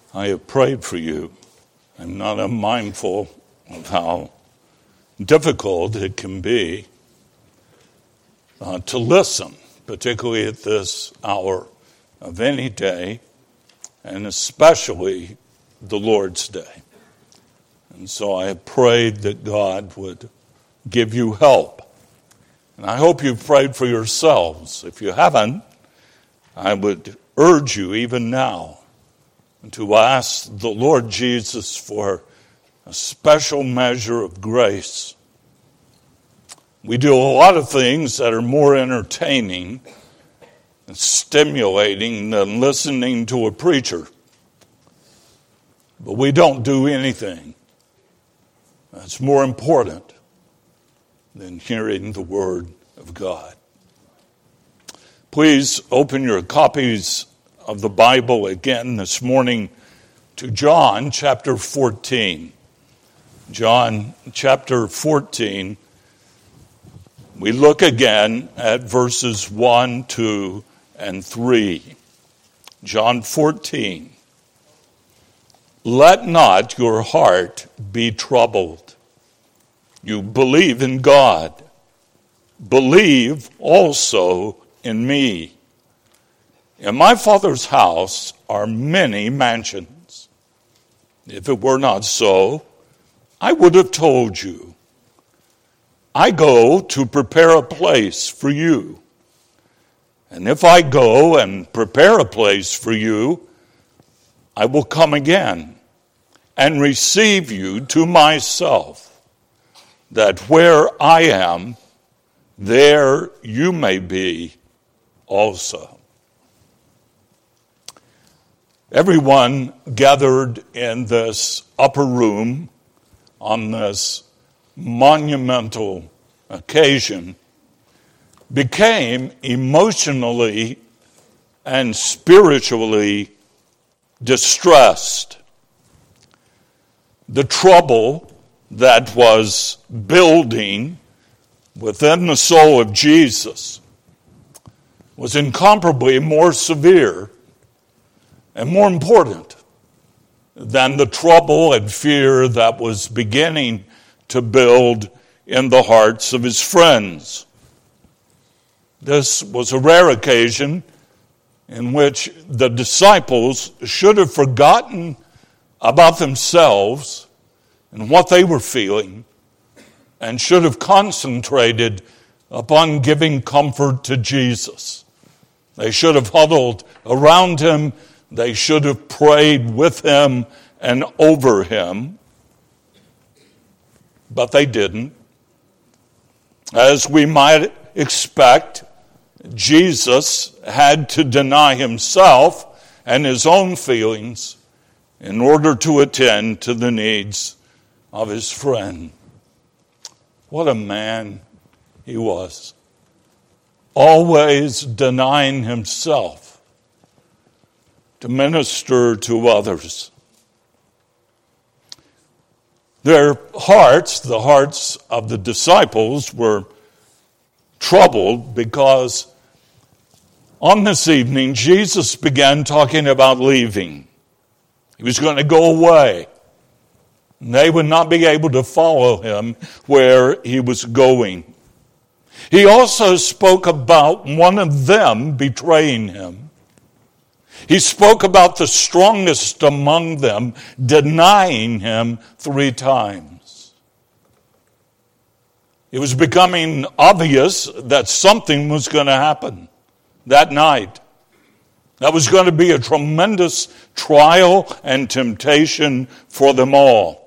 I have prayed for you. I'm not unmindful of how difficult it can be to listen, particularly at this hour of any day, and especially the Lord's Day. And so I have prayed that God would give you help. And I hope you've prayed for yourselves. If you haven't, I would urge you even now to ask the Lord Jesus for a special measure of grace. We do a lot of things that are more entertaining and stimulating than listening to a preacher. But we don't do anything that's more important than hearing the Word of God. Please open your copies of the Bible again this morning to John chapter 14. John chapter 14. We look again at verses 1, 2, and 3. John 14. Let not your heart be troubled. You believe in God. Believe also in me. In my Father's house are many mansions. If it were not so, I would have told you. I go to prepare a place for you. And if I go and prepare a place for you, I will come again and receive you to myself, that where I am, there you may be also. Everyone gathered in this upper room on this monumental occasion became emotionally and spiritually distressed. The trouble that was building within the soul of Jesus was incomparably more severe and more important than the trouble and fear that was beginning to build in the hearts of his friends. This was a rare occasion in which the disciples should have forgotten about themselves and what they were feeling, and should have concentrated upon giving comfort to Jesus. They should have huddled around him. They should have prayed with him and over him. But they didn't. As we might expect, Jesus had to deny himself and his own feelings in order to attend to the needs of his friend. What a man he was. Always denying himself to minister to others. Their hearts, the hearts of the disciples, were troubled because on this evening Jesus began talking about leaving. He was going to go away. They would not be able to follow him where he was going. He also spoke about one of them betraying him. He spoke about the strongest among them denying him 3 times. It was becoming obvious that something was going to happen that night. That was going to be a tremendous trial and temptation for them all.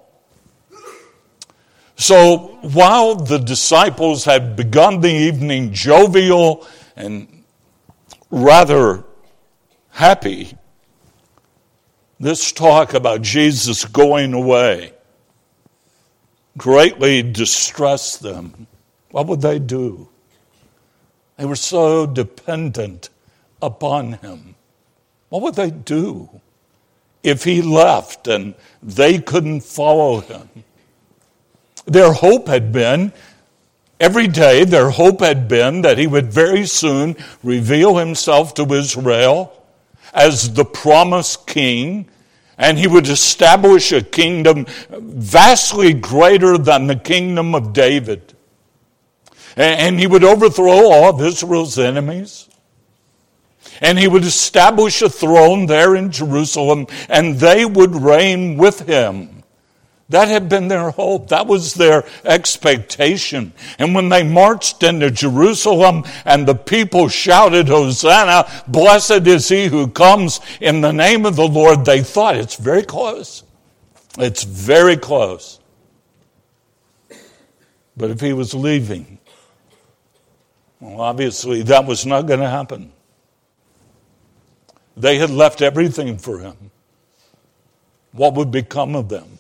So while the disciples had begun the evening jovial and rather happy, this talk about Jesus going away greatly distressed them. What would they do? They were so dependent upon him. What would they do if he left and they couldn't follow him? Their hope had been, every day their hope had been that he would very soon reveal himself to Israel as the promised king And he would establish a kingdom vastly greater than the kingdom of David. And he would overthrow all of Israel's enemies. And he would establish a throne there in Jerusalem, and they would reign with him. That had been their hope. That was their expectation. And when they marched into Jerusalem and the people shouted, Hosanna, blessed is he who comes in the name of the Lord, they thought, it's very close. It's very close. But if he was leaving, well, obviously that was not going to happen. They had left everything for him. What would become of them?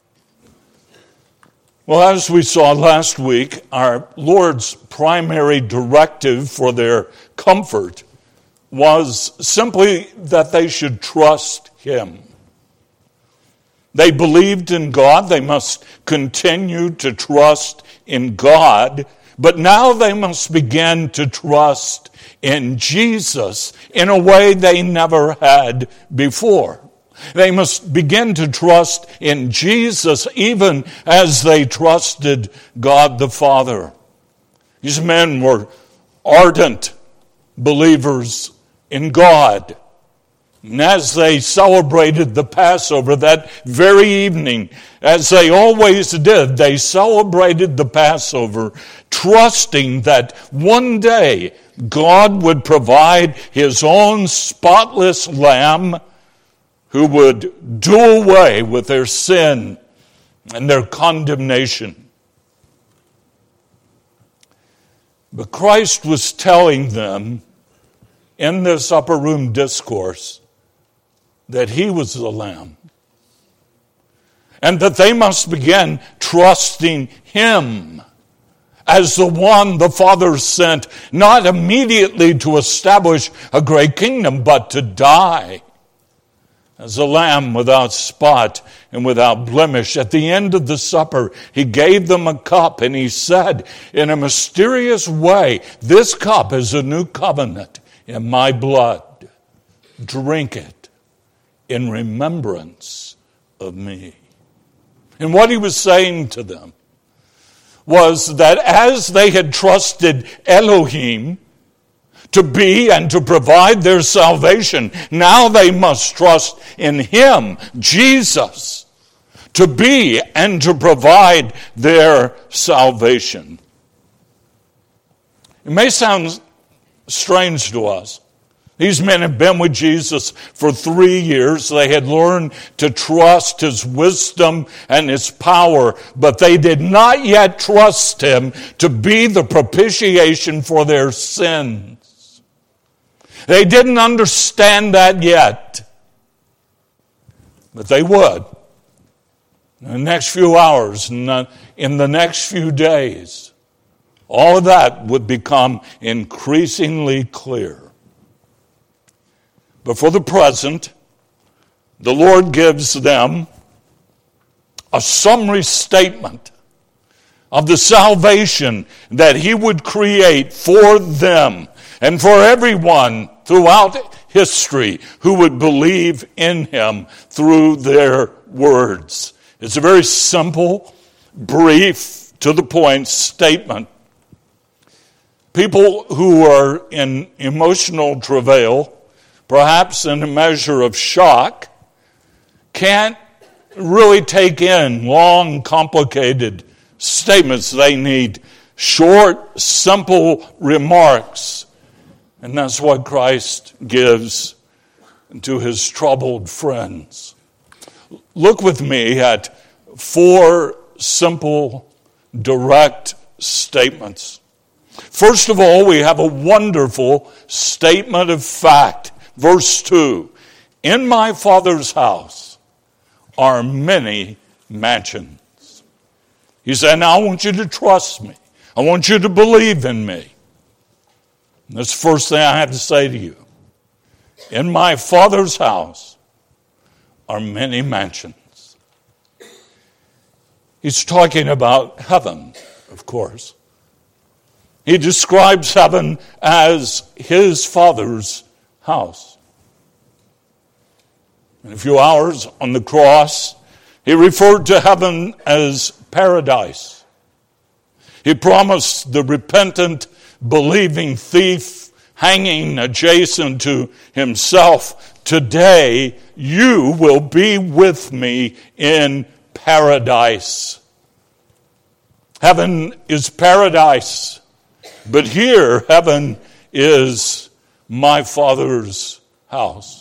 Well, as we saw last week, our Lord's primary directive for their comfort was simply that they should trust him. They believed in God. They must continue to trust in God. But now they must begin to trust in Jesus in a way they never had before. They must begin to trust in Jesus even as they trusted God the Father. These men were ardent believers in God. And as they celebrated the Passover that very evening, as they always did, they celebrated the Passover trusting that one day God would provide his own spotless lamb who would do away with their sin and their condemnation. But Christ was telling them in this upper room discourse that he was the Lamb, and that they must begin trusting him as the one the Father sent, not immediately to establish a great kingdom, but to die as a lamb without spot and without blemish. At the end of the supper, he gave them a cup, and he said in a mysterious way, this cup is a new covenant in my blood. Drink it in remembrance of me. And what he was saying to them was that as they had trusted Elohim to be and to provide their salvation, now they must trust in him, Jesus, to be and to provide their salvation. It may sound strange to us. These men had been with Jesus for 3 years. They had learned to trust his wisdom and his power, but they did not yet trust him to be the propitiation for their sins. They didn't understand that yet, but they would. In the next few hours, in the next few days, all of that would become increasingly clear. But for the present, the Lord gives them a summary statement of the salvation that he would create for them and for everyone throughout history who would believe in him through their words. It's a very simple, brief, to the point statement. People who are in emotional travail, perhaps in a measure of shock, can't really take in long, complicated statements. They need short, simple remarks. And that's what Christ gives to his troubled friends. Look with me at 4 simple, direct statements. First of all, we have a wonderful statement of fact. Verse 2, in my Father's house are many mansions. He said, now I want you to trust me. I want you to believe in me. That's the first thing I have to say to you. In my Father's house are many mansions. He's talking about heaven, of course. He describes heaven as his Father's house. In a few hours on the cross, he referred to heaven as paradise. He promised the repentant, believing thief hanging adjacent to himself, "Today you will be with me in paradise." Heaven is paradise, but here heaven is my Father's house.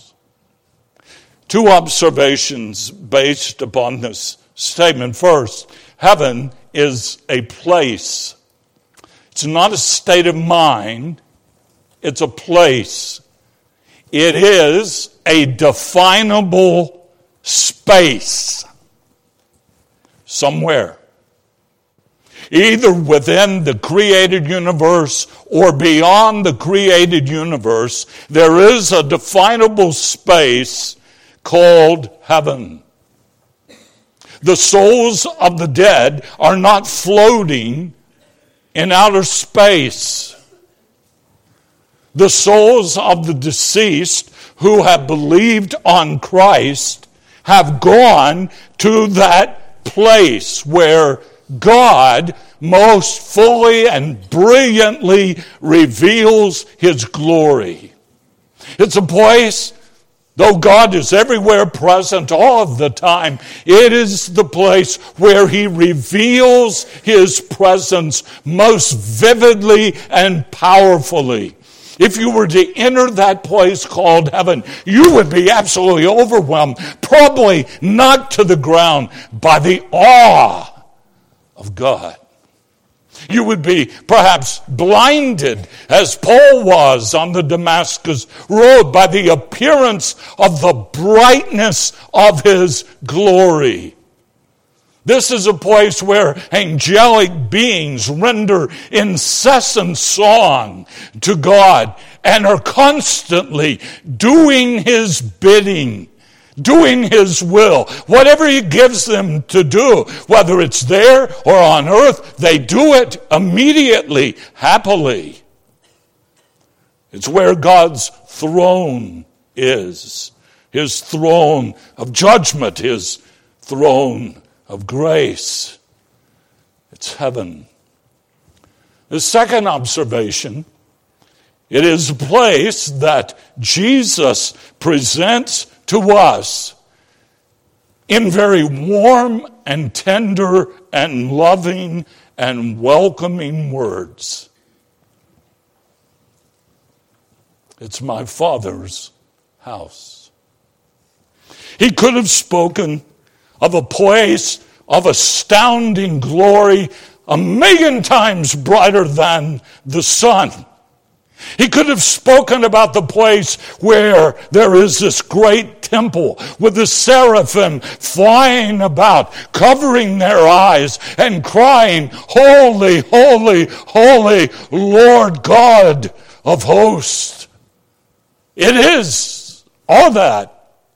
Two observations based upon this statement. First, heaven is a place. It's not a state of mind. It's a place. It is a definable space somewhere, either within the created universe or beyond the created universe. There is a definable space called heaven. The souls of the dead are not floating in outer space. The souls of the deceased who have believed on Christ have gone to that place where God most fully and brilliantly reveals his glory. It's a place, though God is everywhere present all of the time, it is the place where he reveals his presence most vividly and powerfully. If you were to enter that place called heaven, you would be absolutely overwhelmed, probably knocked to the ground by the awe of God. You would be perhaps blinded, as Paul was on the Damascus road, by the appearance of the brightness of his glory. This is a place where angelic beings render incessant song to God and are constantly doing his bidding, doing his will. Whatever he gives them to do, whether it's there or on earth, they do it immediately, happily. It's where God's throne is. His throne of judgment, his throne of grace. It's heaven. The second observation, it is a place that Jesus presents to us in very warm and tender and loving and welcoming words. It's my Father's house. He could have spoken of a place of astounding glory, 1,000,000 times brighter than the sun. He could have spoken about the place where there is this great temple with the seraphim flying about, covering their eyes and crying, "Holy, holy, holy, Lord God of hosts." It is all that.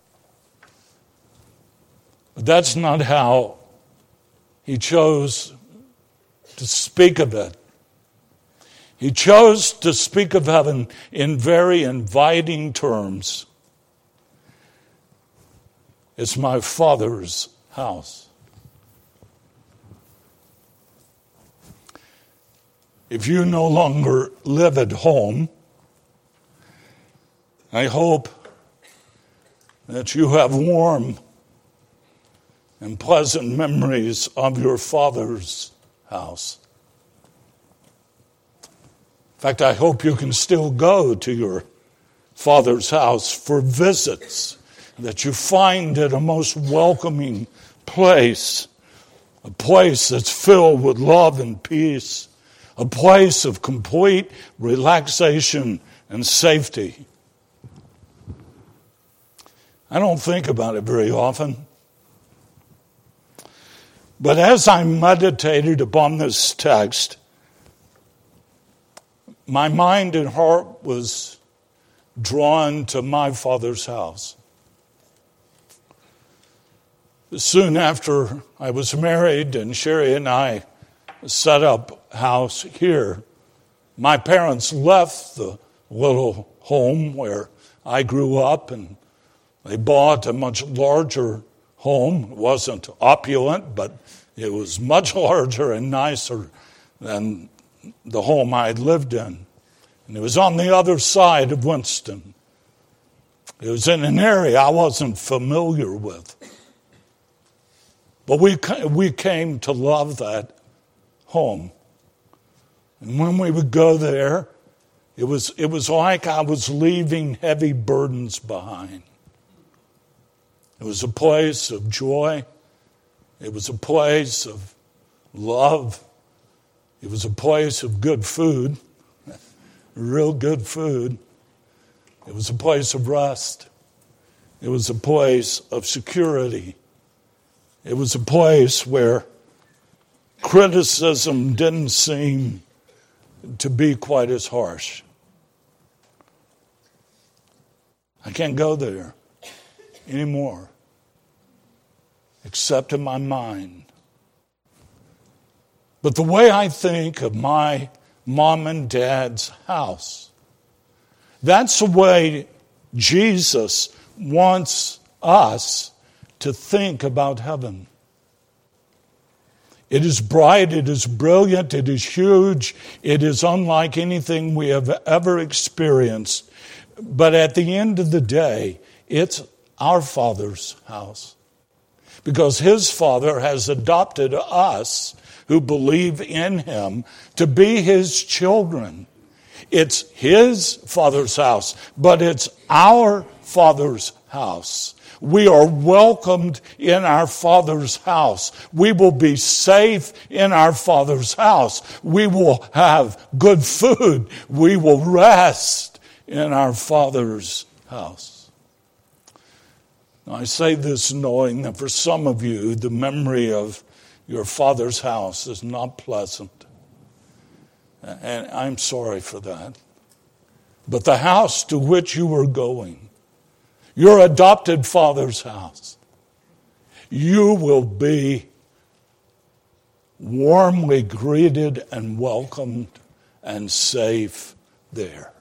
But that's not how he chose to speak of it. He chose to speak of heaven in very inviting terms. It's my Father's house. If you no longer live at home, I hope that you have warm and pleasant memories of your Father's house. In fact, I hope you can still go to your Father's house for visits, that you find it a most welcoming place, a place that's filled with love and peace, a place of complete relaxation and safety. I don't think about it very often. But as I meditated upon this text, my mind and heart was drawn to my Father's house. Soon after I was married and Sherry and I set up house here, my parents left the little home where I grew up and They bought a much larger home. It wasn't opulent, but it was much larger and nicer than the home I had lived in. And it was on the other side of Winston. It was in an area I wasn't familiar with. But we came to love that home. And when we would go there, it was like I was leaving heavy burdens behind. It was a place of joy. It was a place of love. It was a place of good food, real good food. It was a place of rest. It was a place of security. It was a place where criticism didn't seem to be quite as harsh. I can't go there anymore, except in my mind. But the way I think of my mom and dad's house, that's the way Jesus wants us to think about heaven. It is bright, it is brilliant, it is huge, it is unlike anything we have ever experienced. But at the end of the day, it's our Father's house. Because His Father has adopted us who believe in Him to be His children. It's His Father's house, but it's our Father's house. We are welcomed in our Father's house. We will be safe in our Father's house. We will have good food. We will rest in our Father's house. Now, I say this knowing that for some of you, the memory of your father's house is not pleasant. And I'm sorry for that. But the house to which you are going, your adopted father's house, you will be warmly greeted and welcomed and safe there.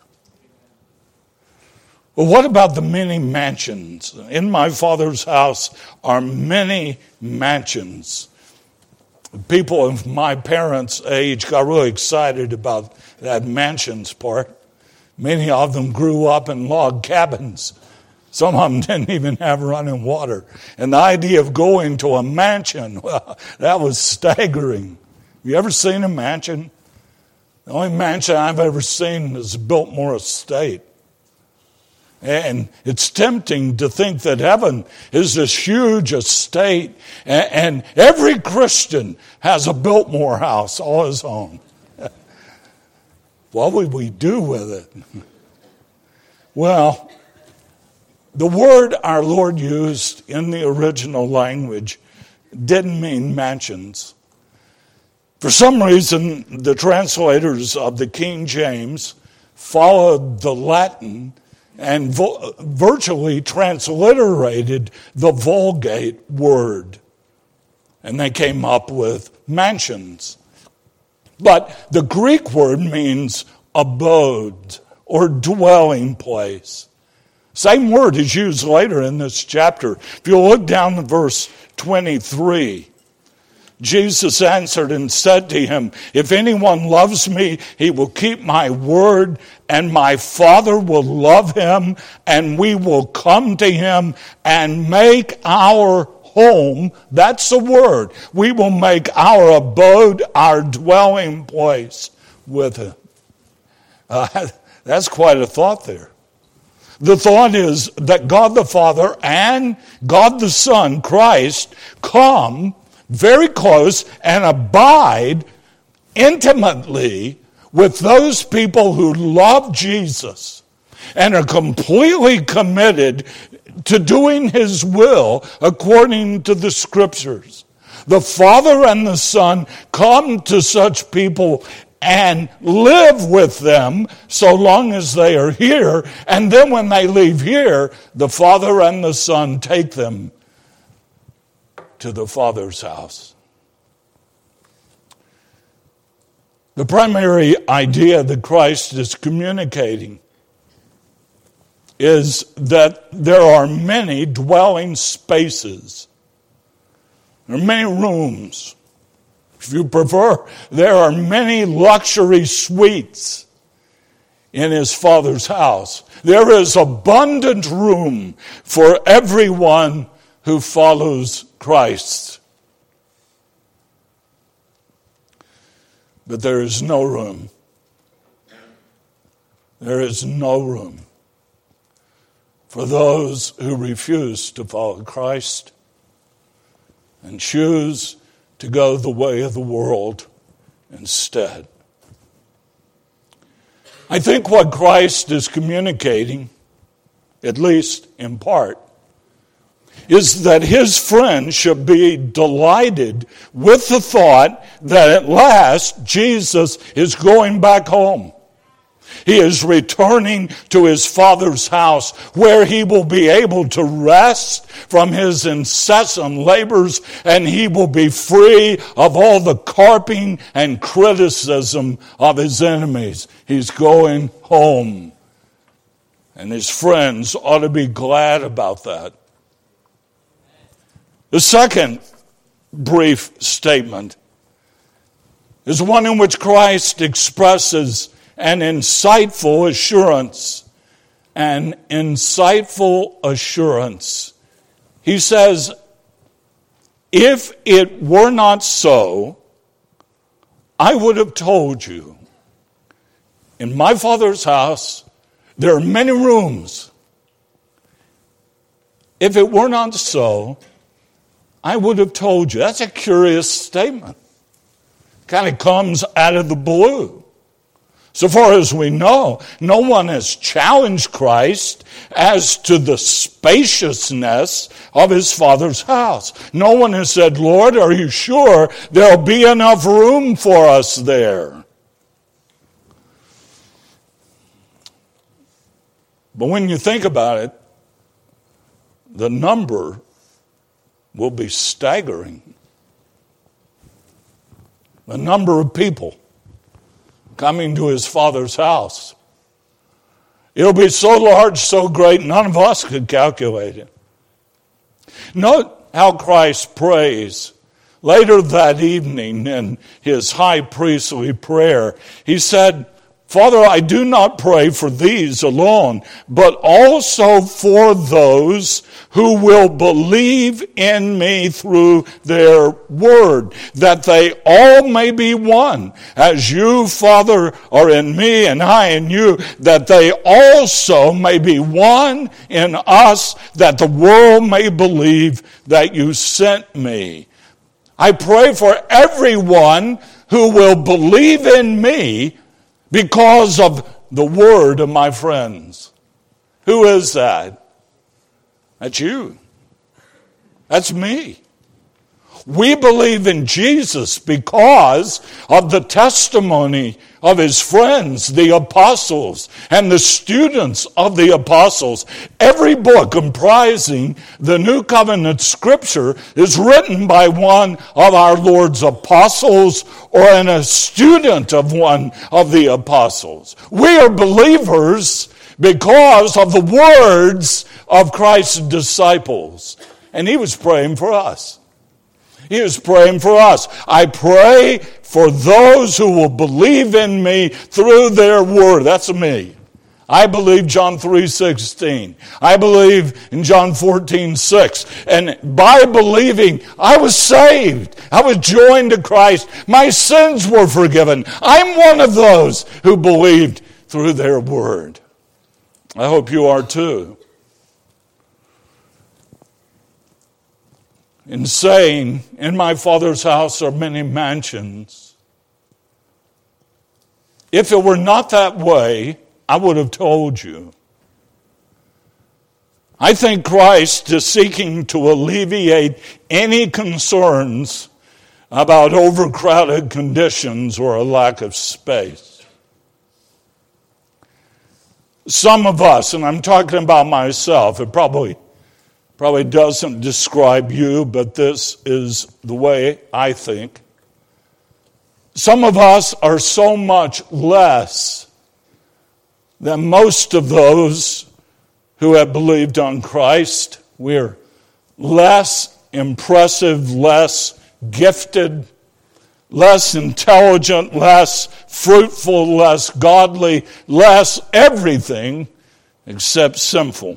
Well, what about the many mansions? In my Father's house are many mansions. People of my parents' age got really excited about that mansions part. Many of them grew up in log cabins. Some of them didn't even have running water. And the idea of going to a mansion, well, that was staggering. You ever seen a mansion? The only mansion I've ever seen is Biltmore Estate. And it's tempting to think that heaven is this huge estate, and every Christian has a Biltmore house all his own. What would we do with it? Well, the word our Lord used in the original language didn't mean mansions. For some reason, the translators of the King James followed the Latin and virtually transliterated the Vulgate word. And they came up with mansions. But the Greek word means abode or dwelling place. Same word is used later in this chapter. If you look down to verse 23, Jesus answered and said to him, "If anyone loves me, he will keep my word, and my Father will love him, and we will come to him and make our home." That's the word. We will make our abode, our dwelling place with him. That's quite a thought there. The thought is that God the Father and God the Son, Christ, come very close and abide intimately with those people who love Jesus and are completely committed to doing His will according to the Scriptures. The Father and the Son come to such people and live with them so long as they are here, and then when they leave here, the Father and the Son take them to the Father's house. The primary idea that Christ is communicating is that there are many dwelling spaces. There are many rooms. If you prefer, there are many luxury suites in his Father's house. There is abundant room for everyone who follows Christ. But there is no room. There is no room for those who refuse to follow Christ and choose to go the way of the world instead. I think what Christ is communicating, at least in part, is that his friends should be delighted with the thought that at last Jesus is going back home. He is returning to his Father's house where he will be able to rest from his incessant labors, and he will be free of all the carping and criticism of his enemies. He's going home. And his friends ought to be glad about that. The second brief statement is one in which Christ expresses an insightful assurance. An insightful assurance. He says, if it were not so, I would have told you. In my Father's house, there are many rooms. If it were not so, I would have told you. That's a curious statement. Kind of comes out of the blue. So far as we know, no one has challenged Christ as to the spaciousness of his Father's house. No one has said, Lord, are you sure there'll be enough room for us there? But when you think about it, the number will be staggering. The number of people coming to his Father's house. It'll be so large, so great, none of us could calculate it. Note how Christ prays. Later that evening in his high priestly prayer, he said, Father, I do not pray for these alone, but also for those who will believe in me through their word, that they all may be one. As you, Father, are in me and I in you, that they also may be one in us, that the world may believe that you sent me. I pray for everyone who will believe in me because of the word of my friends. Who is that? That's you. That's me. We believe in Jesus because of the testimony of his friends, the apostles, and the students of the apostles. Every book comprising the New Covenant Scripture is written by one of our Lord's apostles or a student of one of the apostles. We are believers because of the words of Christ's disciples. And he was praying for us. He was praying for us. I pray for those who will believe in me through their word. That's me. I believe John 3:16. I believe in John 14:6. And by believing, I was saved. I was joined to Christ. My sins were forgiven. I'm one of those who believed through their word. I hope you are too. In saying, in my Father's house are many mansions, if it were not that way, I would have told you. I think Christ is seeking to alleviate any concerns about overcrowded conditions or a lack of space. Some of us, and I'm talking about myself, it probably doesn't describe you, but this is the way I think. Some of us are so much less than most of those who have believed on Christ. We're less impressive, less gifted, less intelligent, less fruitful, less godly, less everything except sinful.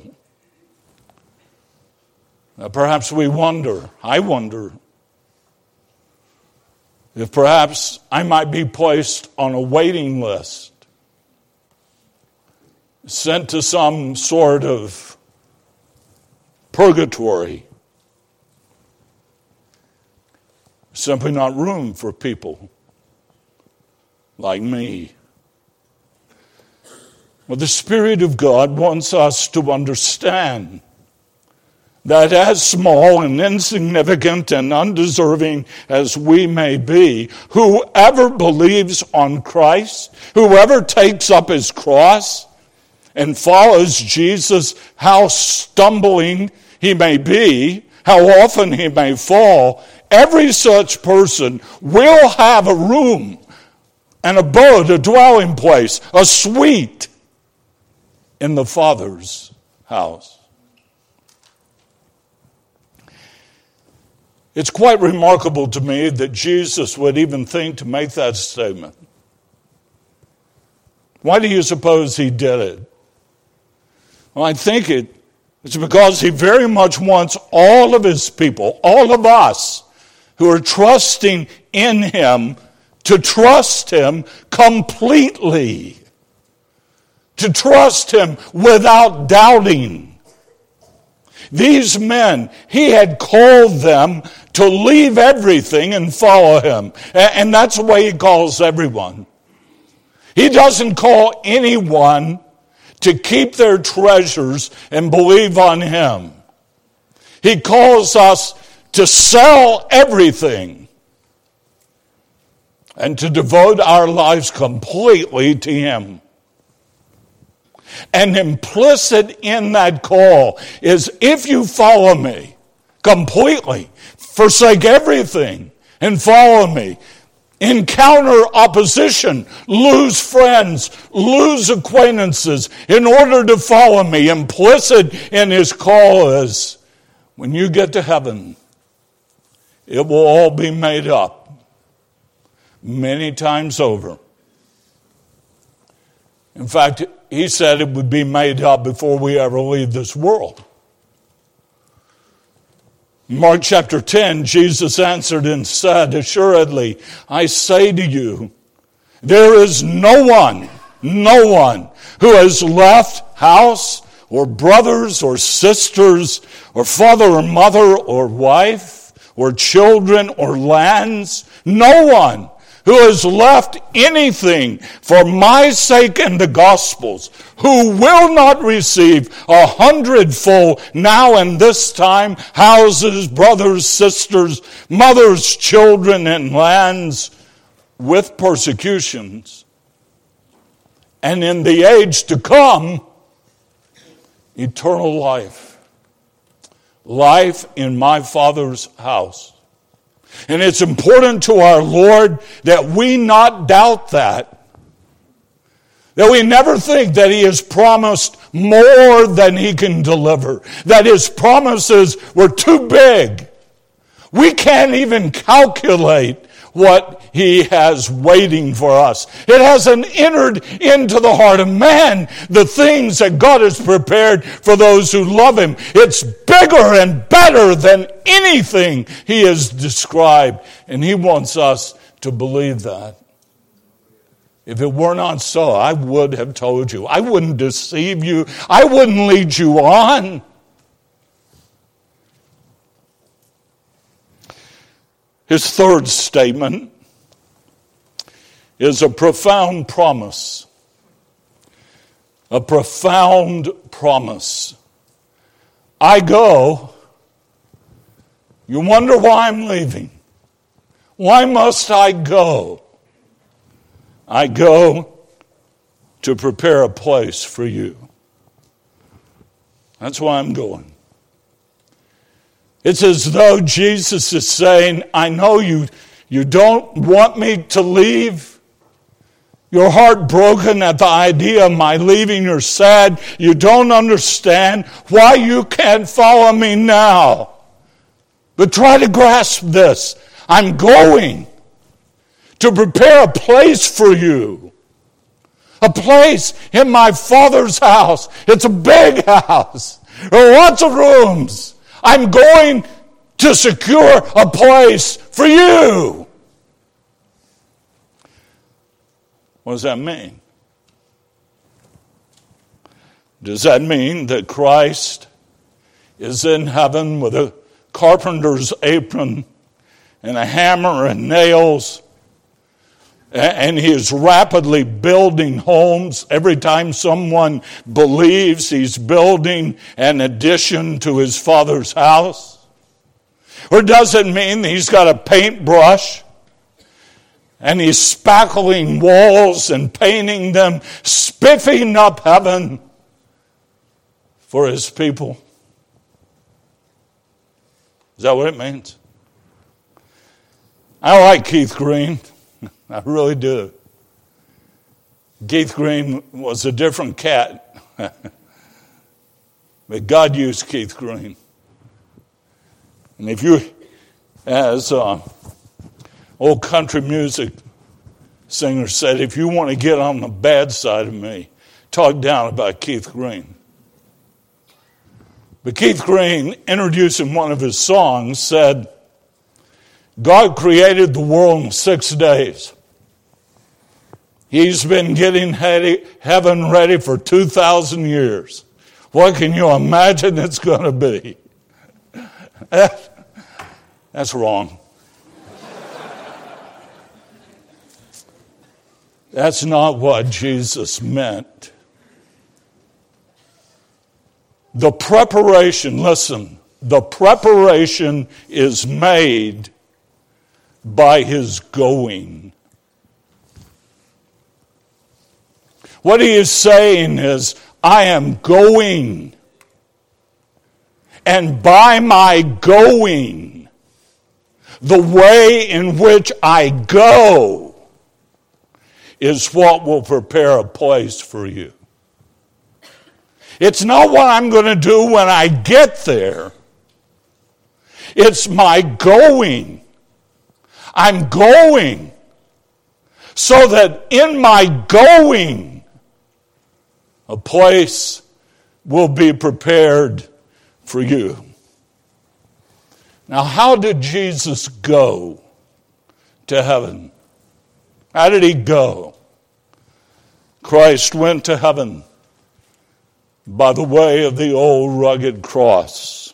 Now, perhaps I wonder, if perhaps I might be placed on a waiting list, sent to some sort of purgatory. Simply not room for people like me. Well, the Spirit of God wants us to understand that as small and insignificant and undeserving as we may be, whoever believes on Christ, whoever takes up his cross and follows Jesus, how stumbling he may be, how often he may fall, every such person will have a room, an abode, a dwelling place, a suite in the Father's house. It's quite remarkable to me that Jesus would even think to make that statement. Why do you suppose he did it? Well, I think it's because he very much wants all of his people, all of us who are trusting in him, to trust him completely. To trust him without doubting. These men, he had called them to leave everything and follow him. And that's the way he calls everyone. He doesn't call anyone to keep their treasures and believe on him. He calls us to sell everything and to devote our lives completely to him. And implicit in that call is, if you follow me completely, forsake everything and follow me, encounter opposition, lose friends, lose acquaintances in order to follow me. Implicit in his call is, when you get to heaven, it will all be made up many times over. In fact, he said it would be made up before we ever leave this world. In Mark chapter 10, Jesus answered and said, "Assuredly, I say to you, there is no one who has left house or brothers or sisters or father or mother or wife or children or lands, no one who has left anything for my sake and the gospel's, who will not receive 100-fold now and this time, houses, brothers, sisters, mothers, children, and lands with persecutions, and in the age to come, eternal life. Life in my Father's house." And it's important to our Lord that we not doubt that. That we never think that he has promised more than he can deliver. That his promises were too big. We can't even calculate what he has waiting for us. It hasn't entered into the heart of man the things that God has prepared for those who love him. It's bigger and better than anything he has described. And he wants us to believe that. If it were not so, I would have told you. I wouldn't deceive you. I wouldn't lead you on. His third statement is a profound promise. A profound promise. I go. You wonder why I'm leaving. Why must I go? I go to prepare a place for you. That's why I'm going. It's as though Jesus is saying, I know you don't want me to leave. You're heartbroken at the idea of my leaving. You're sad. You don't understand why you can't follow me now. But try to grasp this. I'm going to prepare a place for you. A place in my Father's house. It's a big house. There are lots of rooms. I'm going to secure a place for you. What does that mean? Does that mean that Christ is in heaven with a carpenter's apron and a hammer and nails, and he is rapidly building homes? Every time someone believes, he's building an addition to his Father's house? Or does it mean that he's got a paintbrush and he's spackling walls and painting them, spiffing up heaven for his people? Is that what it means? I like Keith Green. I really do. Keith Green was a different cat. But God used Keith Green. And if you, as old country music singer said, if you want to get on the bad side of me, talk down about Keith Green. But Keith Green, introducing one of his songs, said, God created the world in 6 days. He's been getting heaven ready for 2,000 years. What can you imagine it's going to be? That's wrong. That's not what Jesus meant. The preparation, listen, the preparation is made by his going. What he is saying is, I am going. And by my going, the way in which I go is what will prepare a place for you. It's not what I'm going to do when I get there. It's my going. I'm going so that in my going, a place will be prepared for you. Now, how did Jesus go to heaven? How did he go? Christ went to heaven by the way of the old rugged cross.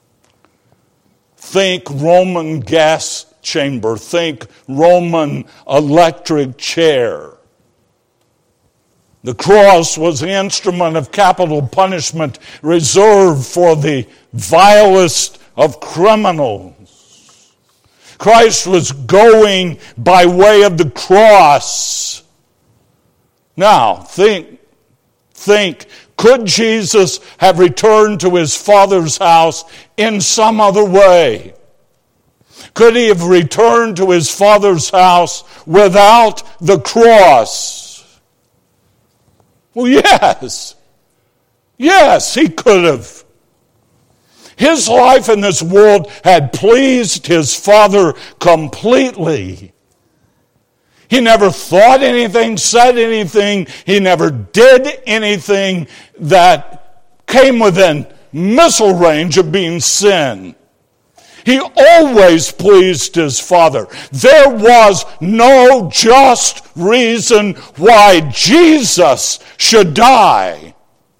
Think Roman gas chamber. Think Roman electric chair. The cross was the instrument of capital punishment reserved for the vilest of criminals. Christ was going by way of the cross. Now, think, could Jesus have returned to his Father's house in some other way? Could he have returned to his Father's house without the cross? Well, yes. Yes, he could have. His life in this world had pleased his Father completely. He never thought anything, said anything. He never did anything that came within missile range of being sin. He always pleased his Father. There was no just reason why Jesus should die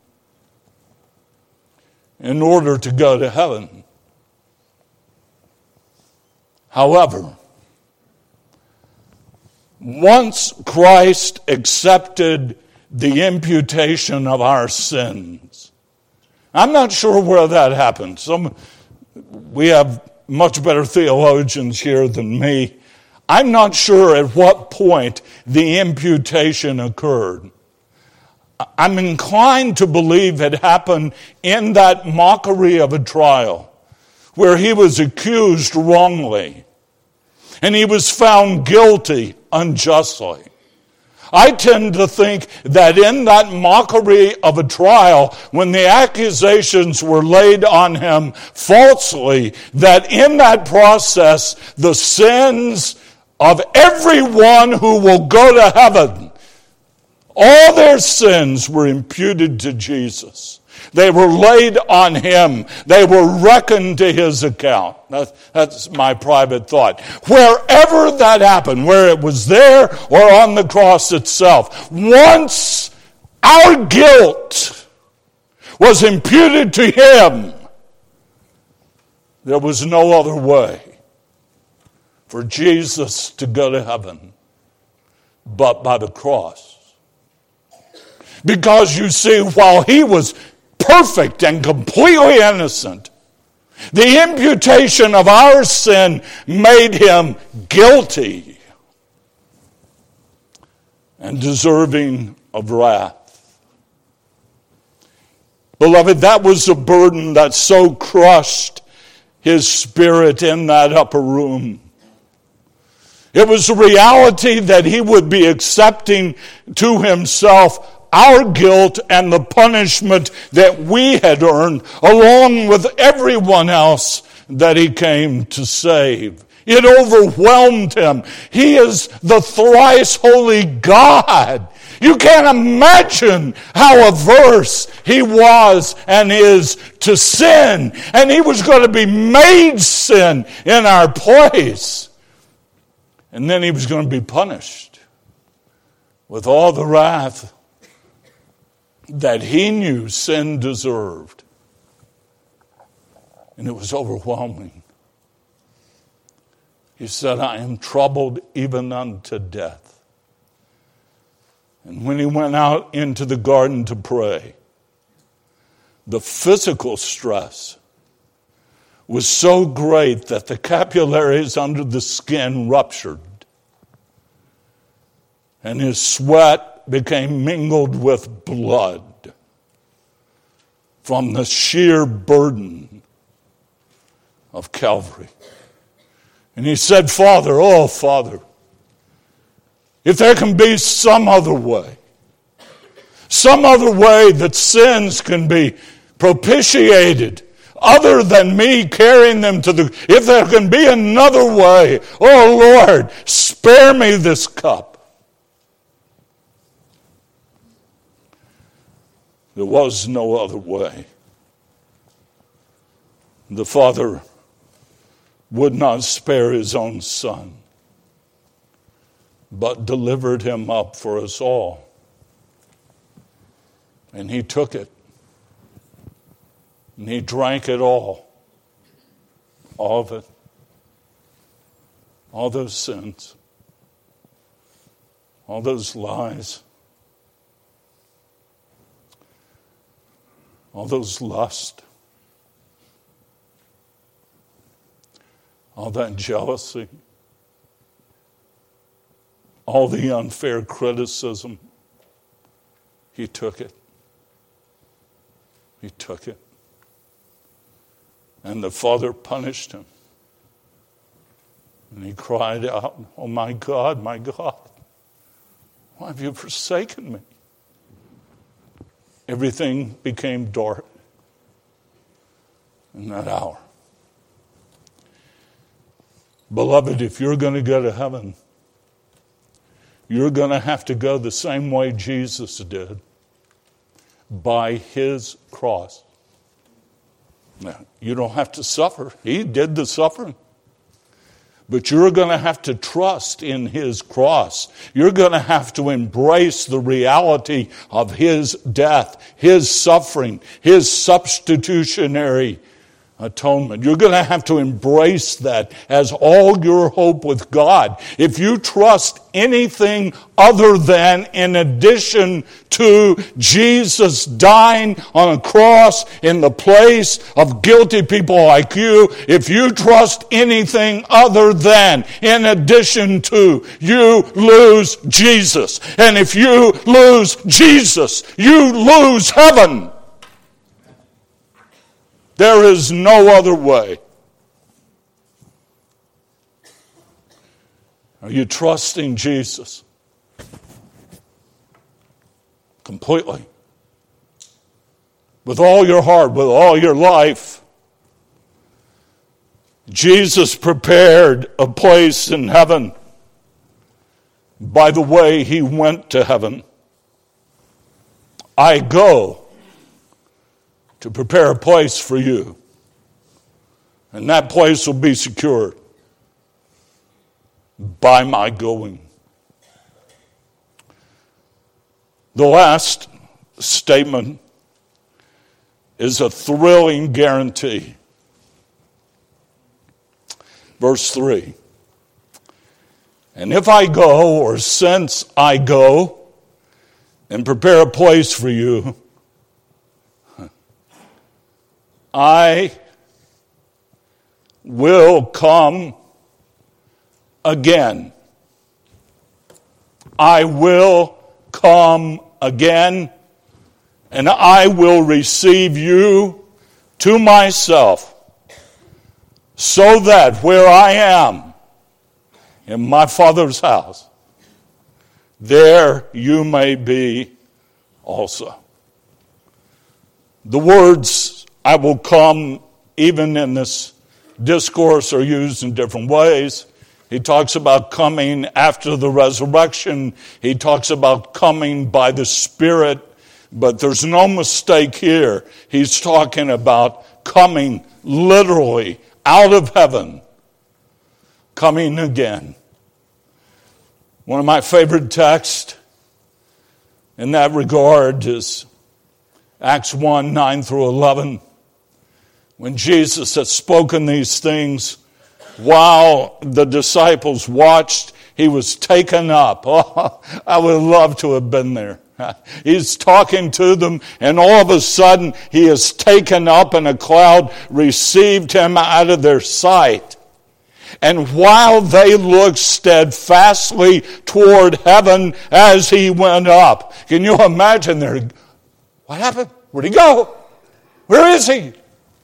in order to go to heaven. However, once Christ accepted the imputation of our sins, I'm not sure where that happened. We have much better theologians here than me. I'm not sure at what point the imputation occurred. I'm inclined to believe it happened in that mockery of a trial where he was accused wrongly and he was found guilty unjustly. I tend to think that in that mockery of a trial, when the accusations were laid on him falsely, that in that process, the sins of everyone who will go to heaven, all their sins were imputed to Jesus. They were laid on him. They were reckoned to his account. That's my private thought. Wherever that happened, where it was there or on the cross itself, once our guilt was imputed to him, there was no other way for Jesus to go to heaven but by the cross. Because you see, while he was perfect and completely innocent, the imputation of our sin made him guilty and deserving of wrath. Beloved, that was a burden that so crushed his spirit in that upper room. It was a reality that he would be accepting to himself our guilt and the punishment that we had earned, along with everyone else that he came to save. It overwhelmed him. He is the thrice holy God. You can't imagine how averse he was and is to sin. And he was going to be made sin in our place. And then he was going to be punished with all the wrath that he knew sin deserved. And it was overwhelming. He said, I am troubled even unto death. And when he went out into the garden to pray, the physical stress was so great that the capillaries under the skin ruptured. And his sweat became mingled with blood from the sheer burden of Calvary. And he said, Father, oh Father, if there can be some other way that sins can be propitiated other than me carrying them to if there can be another way, oh Lord, spare me this cup. There was no other way. The Father would not spare his own Son, but delivered him up for us all. And he took it. And he drank it all of it. All those sins. All those lies. All those lust, all that jealousy, all the unfair criticism, he took it. He took it. And the Father punished him. And he cried out, oh my God, why have you forsaken me? Everything became dark in that hour. Beloved, if you're going to go to heaven, you're going to have to go the same way Jesus did, by his cross. Now, you don't have to suffer. He did the suffering. But you're going to have to trust in his cross. You're going to have to embrace the reality of his death, his suffering, his substitutionary atonement. You're going to have to embrace that as all your hope with God. If you trust anything other than in addition to Jesus dying on a cross in the place of guilty people like you, if you trust anything other than in addition to, you lose Jesus. And if you lose Jesus, you lose heaven. There is no other way. Are you trusting Jesus? completely. With all your heart, with all your life. Jesus prepared a place in heaven by the way he went to heaven. I go to prepare a place for you. And that place will be secured by my going. The last statement is a thrilling guarantee. Verse 3. And if I go, or since I go, and prepare a place for you, I will come again. I will come again, and I will receive you to myself, so that where I am, in my Father's house, there you may be also. The words, I will come, even in this discourse, are used in different ways. He talks about coming after the resurrection. He talks about coming by the Spirit. But there's no mistake here. He's talking about coming literally out of heaven, coming again. One of my favorite texts in that regard is Acts 1, 9 through 11. When Jesus had spoken these things, while the disciples watched, he was taken up. Oh, I would love to have been there. He's talking to them, and all of a sudden he is taken up, and a cloud received him out of their sight. And while they looked steadfastly toward heaven as he went up. Can you imagine there? What happened? Where'd he go? Where is he?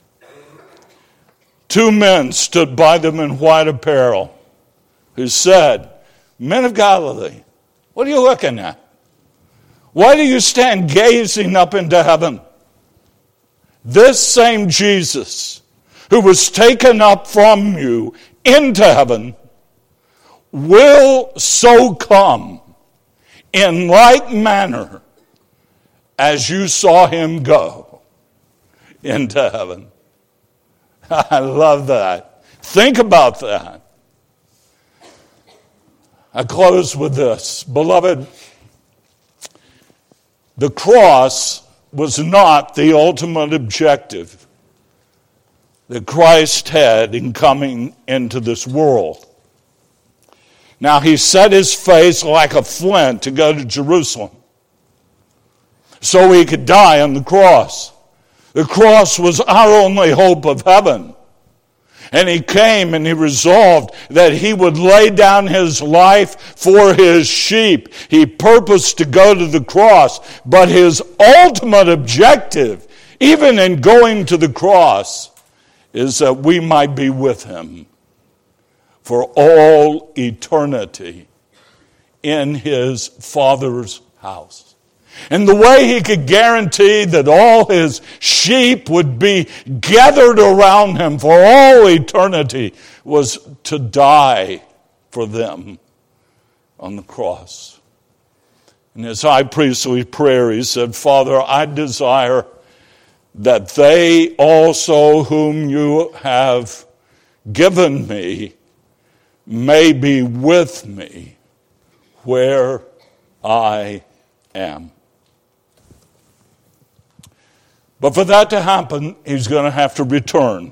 Two men stood by them in white apparel, who said, Men of Galilee, what are you looking at? Why do you stand gazing up into heaven? This same Jesus, who was taken up from you into heaven, will so come in like manner as you saw him go into heaven. I love that. Think about that. I close with this. Beloved, the cross was not the ultimate objective that Christ had in coming into this world. Now, he set his face like a flint to go to Jerusalem so he could die on the cross. The cross was our only hope of heaven. And he came and he resolved that he would lay down his life for his sheep. He purposed to go to the cross, but his ultimate objective, even in going to the cross, is that we might be with him for all eternity in his Father's house. And the way he could guarantee that all his sheep would be gathered around him for all eternity was to die for them on the cross. In his high priestly prayer, he said, Father, I desire that they also whom you have given me may be with me where I am. But for that to happen, he's going to have to return.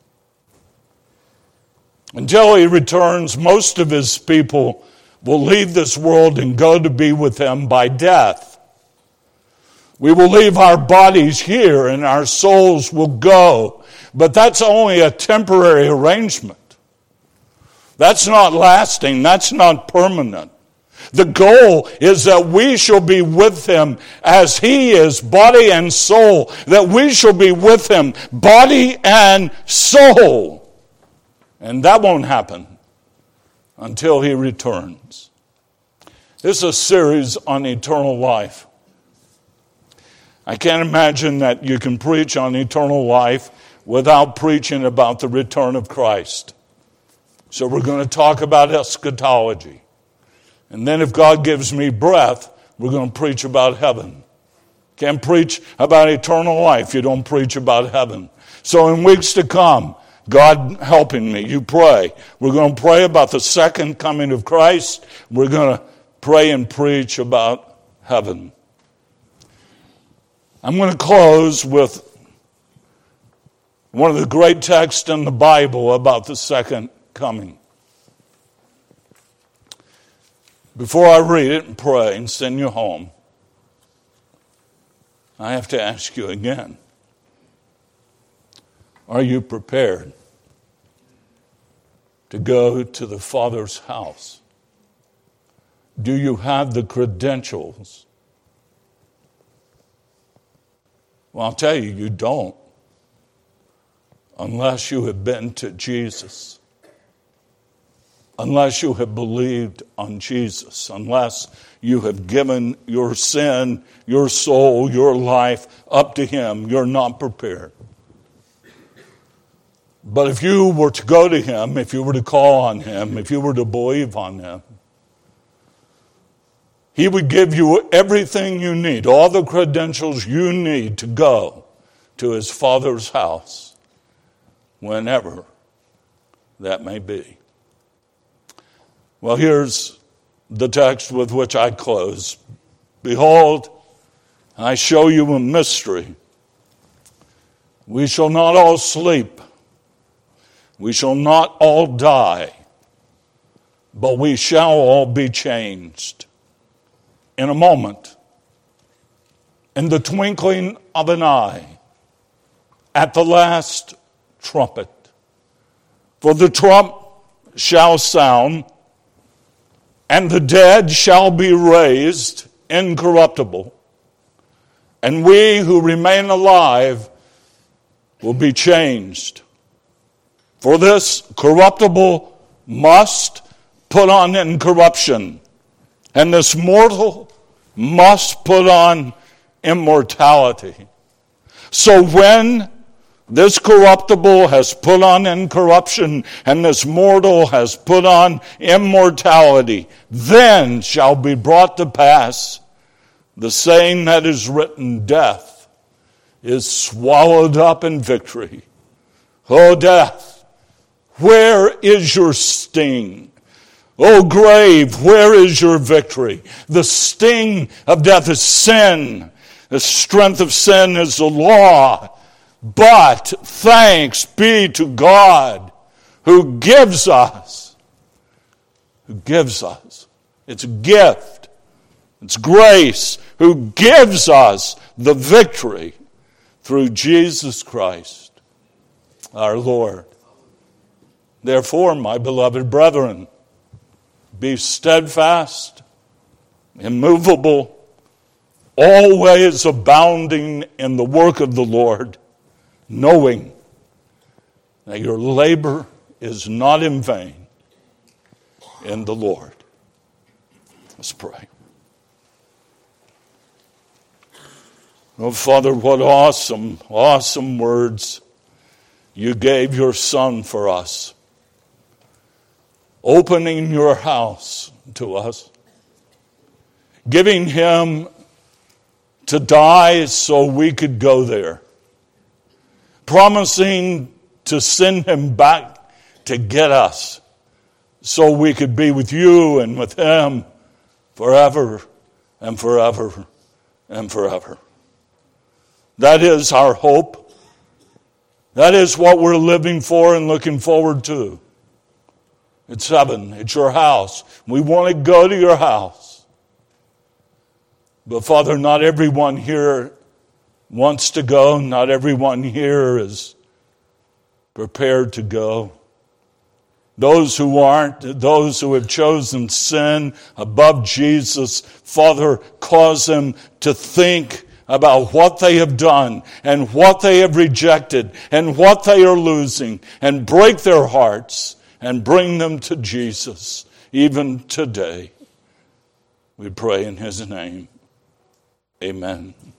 Until he returns, most of his people will leave this world and go to be with him by death. We will leave our bodies here and our souls will go. But that's only a temporary arrangement. That's not lasting. That's not permanent. The goal is that we shall be with him as he is, body and soul. That we shall be with him, body and soul. And that won't happen until he returns. This is a series on eternal life. I can't imagine that you can preach on eternal life without preaching about the return of Christ. So we're going to talk about eschatology. And then if God gives me breath, we're going to preach about heaven. Can't preach about eternal life, you don't preach about heaven. So in weeks to come, God helping me, you pray. We're going to pray about the second coming of Christ. We're going to pray and preach about heaven. I'm going to close with one of the great texts in the Bible about the second coming. Before I read it and pray and send you home, I have to ask you again, are you prepared to go to the Father's house? Do you have the credentials? Well, I'll tell you, you don't, unless you have been to Jesus, unless you have believed on Jesus, unless you have given your sin, your soul, your life up to Him, you're not prepared. But if you were to go to Him, if you were to call on Him, if you were to believe on Him, He would give you everything you need, all the credentials you need to go to His Father's house, whenever that may be. Well, here's the text with which I close. Behold, I show you a mystery. We shall not all sleep. We shall not all die, but we shall all be changed. In a moment, in the twinkling of an eye, at the last trumpet. For the trump shall sound, and the dead shall be raised incorruptible, and we who remain alive will be changed. For this corruptible must put on incorruption, and this mortal must put on immortality. So when this corruptible has put on incorruption, and this mortal has put on immortality, then shall be brought to pass the saying that is written, death is swallowed up in victory. O death, where is your sting? O grave, where is your victory? The sting of death is sin. The strength of sin is the law. But thanks be to God who gives us. It's a gift. It's grace. Who gives us the victory through Jesus Christ, our Lord. Therefore, my beloved brethren, be steadfast, immovable, always abounding in the work of the Lord, knowing that your labor is not in vain in the Lord. Let's pray. Oh, Father, what awesome, awesome words you gave your Son for us. Opening your house to us. Giving Him to die so we could go there. Promising to send Him back to get us so we could be with you and with Him forever and forever and forever. That is our hope. That is what we're living for and looking forward to. It's heaven. It's your house. We want to go to your house. But Father, not everyone here wants to go. Not everyone here is prepared to go. Those who aren't, those who have chosen sin above Jesus, Father, cause them to think about what they have done and what they have rejected and what they are losing, and break their hearts and bring them to Jesus even today. We pray in His name. Amen.